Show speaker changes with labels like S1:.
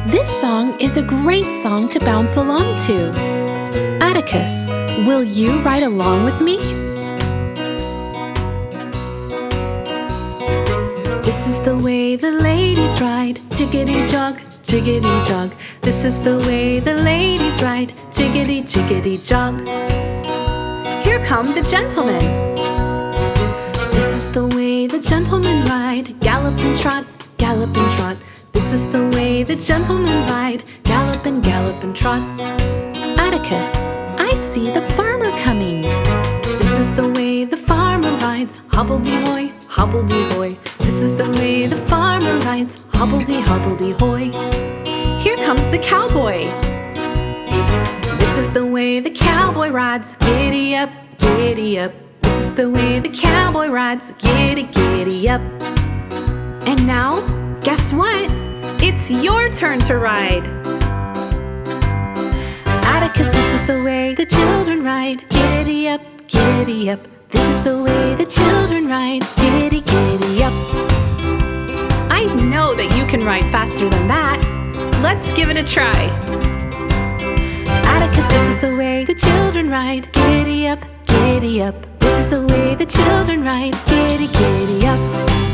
S1: This song is a great song to bounce along to. Atticus, will you ride along with me?
S2: This is the way the ladies ride, jiggity jog, jiggity jog. This is the way the ladies ride, jiggity jiggity jog. Here come the gentlemen. This is the way the gentlemen ride, gallop and trot, gallop and trot. This is the way the gentlemen ride, gallop and trot.
S1: Atticus, I see the farmer coming.
S2: This is the way the farmer rides, hobbledy-hoy, hobbledy-hoy. This is the way the farmer rides, hobbledy-hobbledy-hoy. Here comes the cowboy. This is the way the cowboy rides, giddy up, giddy up. This is the way the cowboy rides, giddy, giddy up. And now, guess what? It's your turn to ride.
S1: Atticus, this is the way
S2: The children ride, giddy up, giddy up. This is the way the children ride, giddy, giddy up.
S1: I know that you can ride faster than that. Let's give it a try.
S2: Atticus, this is the way the children ride, giddy up, giddy up. This is the way the children ride, giddy, giddy up.